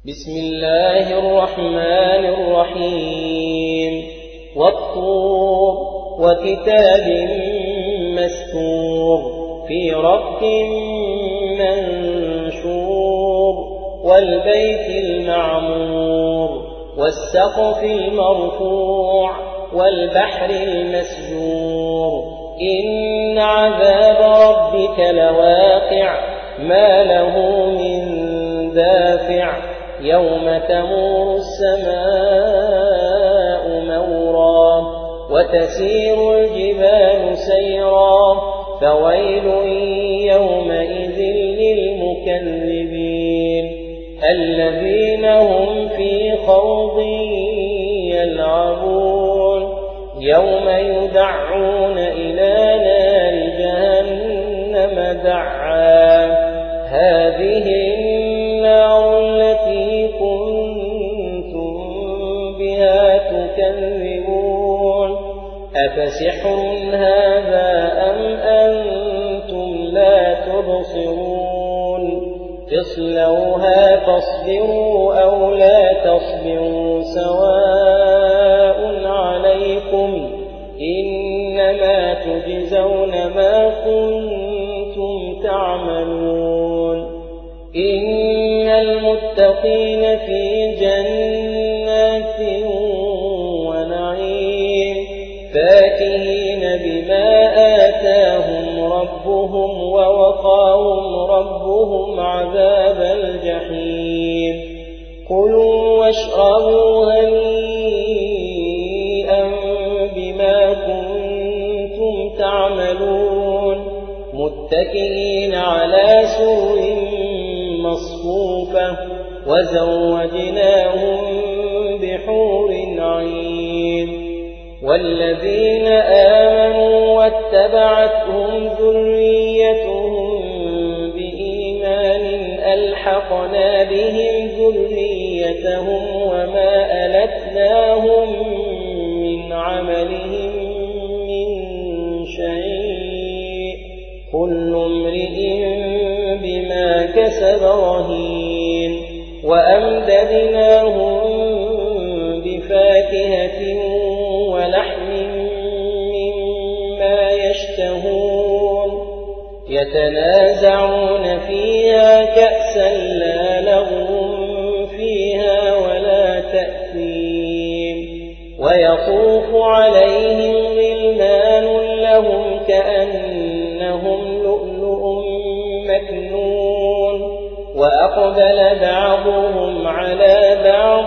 بسم الله الرحمن الرحيم والطور وكتاب مسطور في رق منشور والبيت المعمور والسقف المرفوع والبحر المسجور إن عذاب ربك لواقع ما له من دافع يوم تمور السماء مورا وتسير الجبال سيرا فويل يومئذ للمكذبين الذين هم في خوض يلعبون يوم يدعون إلى نار جهنم دعا هذه النار التي كنتم بها تكذبون أفسحر هذا أم أنتم لا تبصرون اصلوها فاصبروا أو لا تصبروا سواء عليكم إنما تجزون ما كنتم تعملون إن المتقين في جنات ونعيم فاكهين بما آتاهم ربهم ووقاهم ربهم عذاب الجحيم كلوا واشربوا هنيئا بما كنتم تعملون متكئين على سرر مصفوفة وزوجناهم بحور عين والذين آمنوا واتبعتهم ذريتهم بإيمان ألحقنا بهم ذريتهم وما ألتناهم من عملهم من شيء كل امرئ بما كسب رهين وأمددناهم بفاكهة ولحم مما يشتهون يتنازعون فيها كأسا لا لغو فيها ولا تأثيم ويطوف عليهم غلمان لهم كأنهم لؤلؤ مكنون وأقبل بعضهم على بعض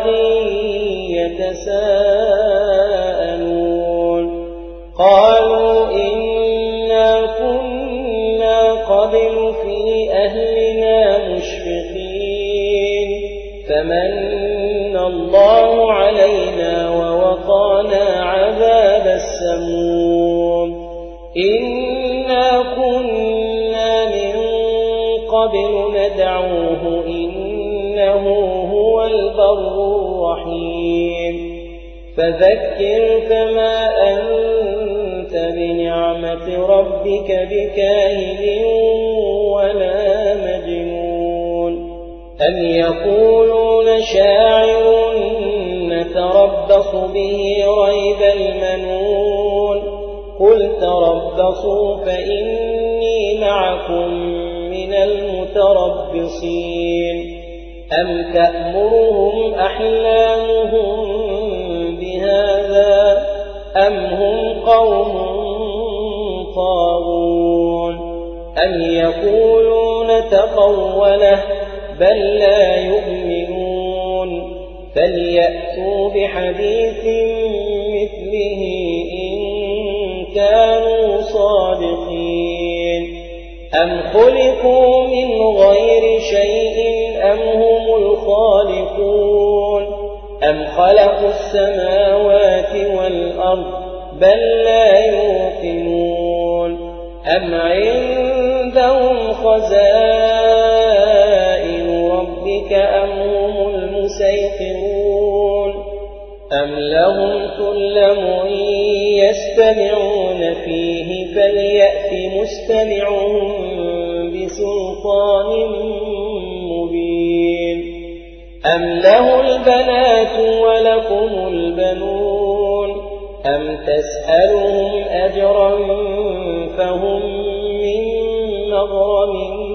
يتساءلون قالوا إنا كنا قبل في أهلنا مشفقين فمن الله علينا ووقانا عذاب السموم إنا كنا من قبل ندعوه إنه هو البر الرحيم فذكر فما أنت بنعمة ربك بكاهن ولا مجنون أم يقولون شاعر نتربص به ريب المنون قل تربصوا فإني معكم من المتربصين أم تأمرهم أحلامهم بهذا أم هم قوم طاغون أم يقولون تقوله بل لا يؤمنون فليأتوا بحديث مثله إن كانوا صادقين أم خلقوا من غير شيء أم هم الخالقون أم خلقوا السماوات والأرض بل لا يوقنون أم عندهم خزائن ربك أم هم المسيطرون أم لهم سلم يستمعون فيه فليأت مستمعهم بسلطان مبين أم له البنات ولكم البنون أم تسألهم أجرا فهم من مغرم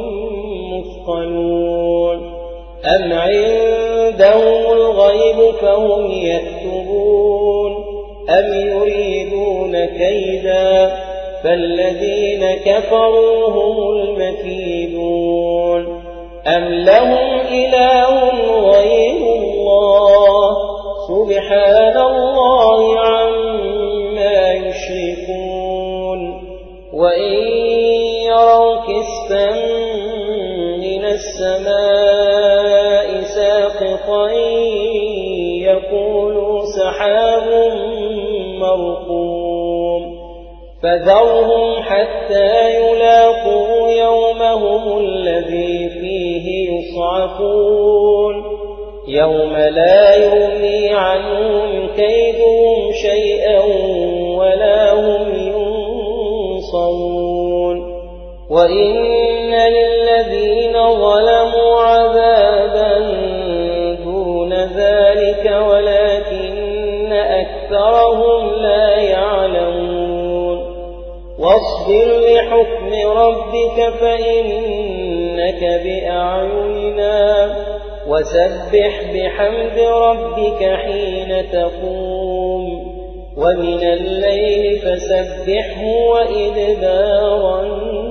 مثقلون أم عندهم الغيب فهم يكتبون أم يريدون كيدا فالذين كفروا هم المكيدون أم لهم إله غير الله سبحان الله عما يشركون وإن يروا كسفا من السماء ساقطا يقولوا سحاب مرقوم فذرهم حتى يلاقوا يومهم الذي فيه يصعقون يوم لا يغني عنهم كيدهم شيئا ولا هم ينصرون وإن للذين ظلموا عذابا دون ذلك ولكن أكثرهم لا يعلمون واصبر لحكم ربك فإنك بأعيننا وسبح بحمد ربك حين تقوم ومن الليل فسبحه وإدبار النجوم